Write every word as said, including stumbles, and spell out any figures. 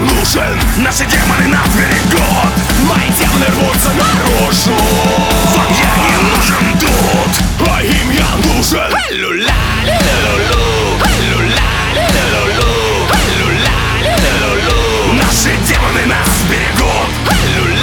нужен. Наши демоны нас берегут. Мои демоны рвутся наружу. Вам я не нужен тут, а им я нужен. Наши демоны нас берегут.